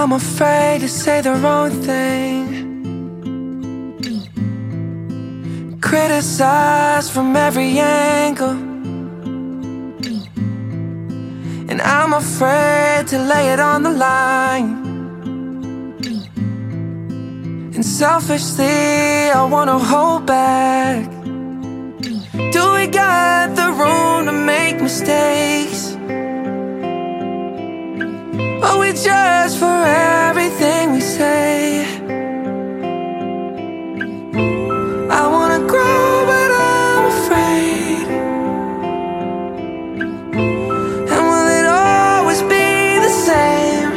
I'm afraid to say the wrong thing, criticized from every angle, and I'm afraid to lay it on the line. And selfishly, I wanna hold back. Do we got the room to make mistakes? Are we judged for everything we say? I wanna grow, but I'm afraid. And will it always be the same?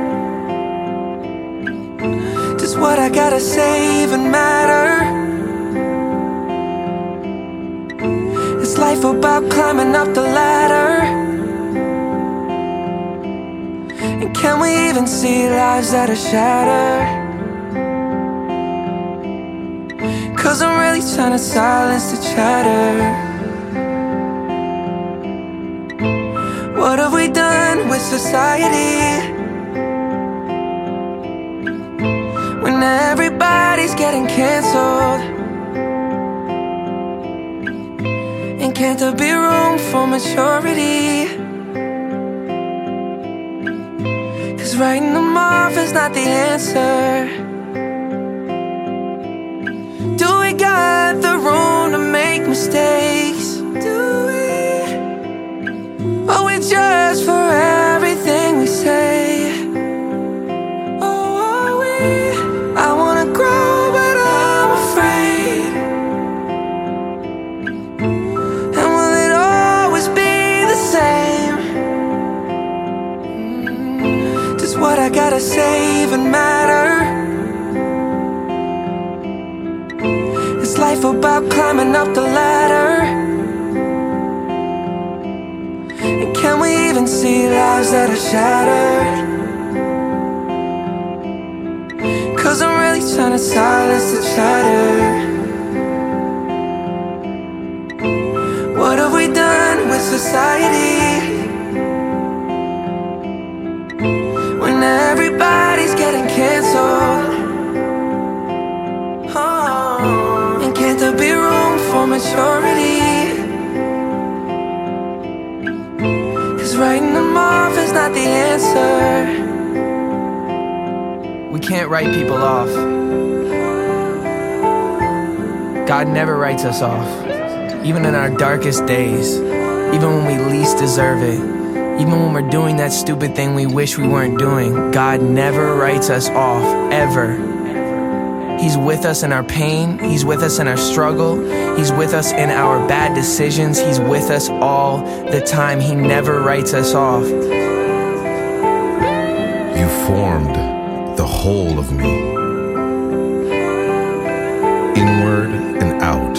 Does what I gotta say even matter? Is life about climbing up the ladder? And can we even see lives that are shattered? 'Cause I'm really trying to silence the chatter. What have we done with society? When everybody's getting canceled, and can't there be room for maturity? 'Cause writing them off is not the answer. Do we got the room to make mistakes? Do we? Are we judged for everything we say? Oh, are we? I wanna grow, but I'm afraid. And will it always be the same? Does what I gotta say even matter? Is life about climbing up the ladder? And can we even see lives that are shattered? 'Cause I'm really trying to silence the chatter. What have we done with society? When everybody's getting canceled, oh, and can't there be room for maturity? 'Cause writing them off is not the answer. We can't write people off. God never writes us off. Even in our darkest days, even when we least deserve it, even when we're doing that stupid thing we wish we weren't doing, God never writes us off, ever. He's with us in our pain, He's with us in our struggle, He's with us in our bad decisions, He's with us all the time. He never writes us off. You formed the whole of me, inward and out.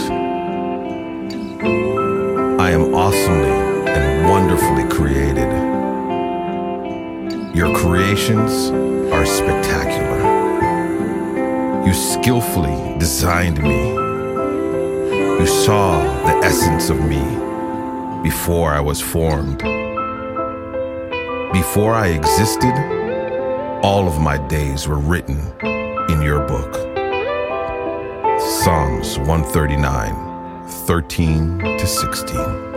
I am awesomely and wonderfully created. Your creations are spectacular. You skillfully designed me. You saw the essence of me before I was formed. Before I existed, all of my days were written in your book. Psalms 139, 13-16.